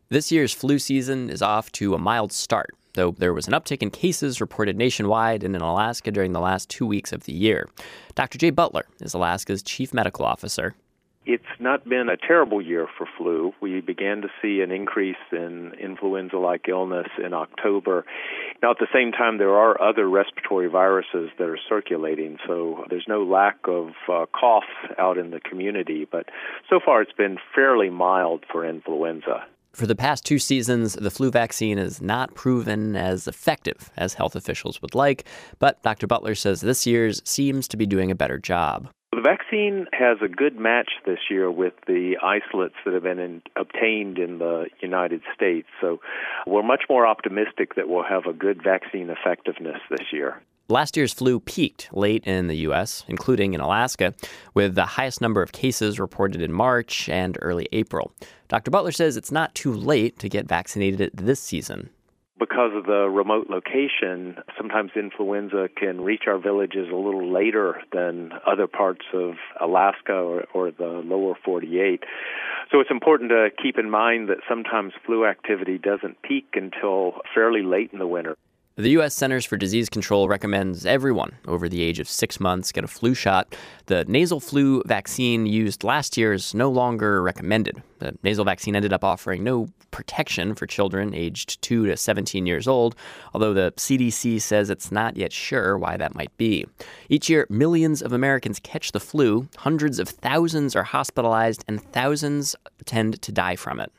This year's flu season is off to a mild start, though there was an uptick in cases reported nationwide and in Alaska during the last 2 weeks of the year. Dr. Jay Butler is Alaska's chief medical officer. It's not been a terrible year for flu. We began to see an increase in influenza-like illness in October. Now, at the same time, there are other respiratory viruses that are circulating, so there's no lack of cough out in the community. But so far, it's been fairly mild for influenza. For the past 2 seasons, the flu vaccine has not proven as effective as health officials would like, but Dr. Butler says this year's seems to be doing a better job. The vaccine has a good match this year with the isolates that have been obtained in the United States. So we're much more optimistic that we'll have a good vaccine effectiveness this year. Last year's flu peaked late in the U.S., including in Alaska, with the highest number of cases reported in March and early April. Dr. Butler says it's not too late to get vaccinated this season. Because of the remote location, sometimes influenza can reach our villages a little later than other parts of Alaska or the lower 48. So it's important to keep in mind that sometimes flu activity doesn't peak until fairly late in the winter. The U.S. Centers for Disease Control recommends everyone over the age of 6 months get a flu shot. The nasal flu vaccine used last year is no longer recommended. The nasal vaccine ended up offering no protection for children aged 2 to 17 years old, although the CDC says it's not yet sure why that might be. Each year, millions of Americans catch the flu, hundreds of thousands are hospitalized, and thousands tend to die from it.